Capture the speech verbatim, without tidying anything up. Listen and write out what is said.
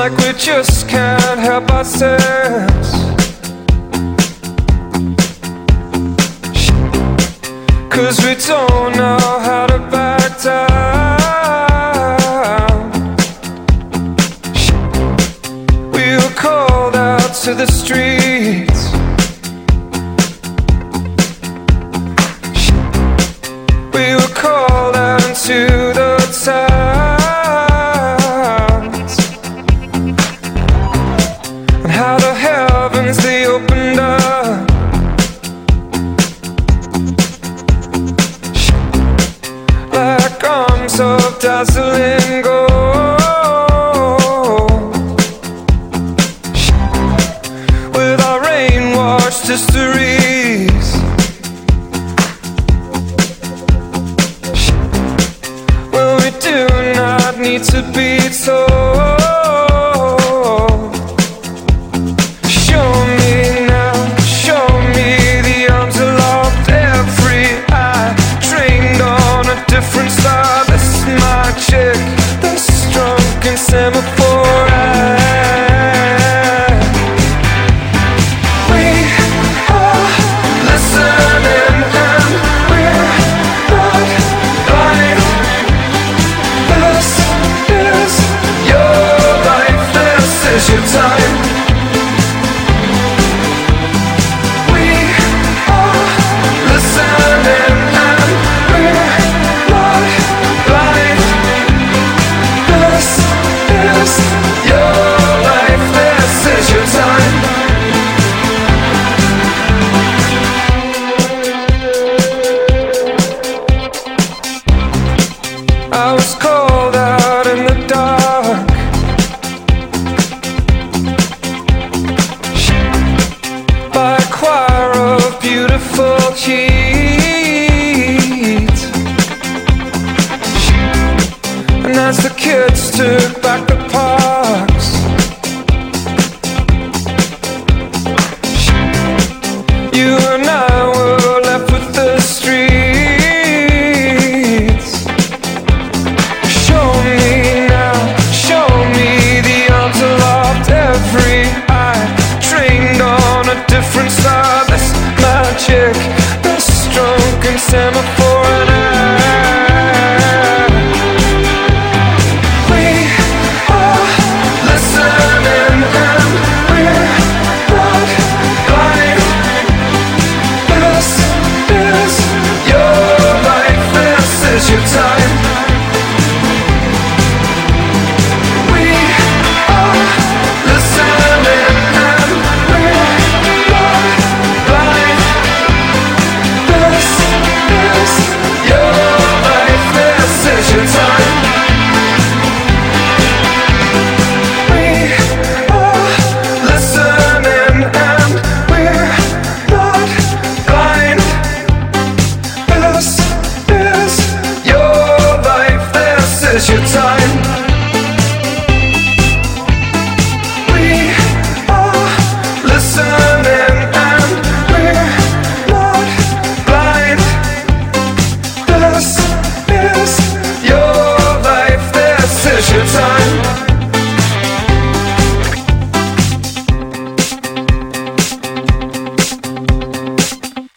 like we just can't help ourselves. 'Cause we don't know how to back down. We were called out to the streets. We were called out into the towns, and how the heavens they opened up. Like arms of dazzling gold, with our rain-washed histories. Well, we do not need to be told. Show me now, show me the arms aloft, every eye trained on a different star. This is my chick, the drunken semaphore eye. We are listening and we're not blind. This is your life, this is your time. We are listening and we're not blind. This is your life, this is your time. I was called out in the dark, by a choir of beautiful heat. And as the kids took back the parks, you and I were left with the streets. Show me now, show me the arms aloft, every eye trained on a different star. This magic, this drunken semaphore.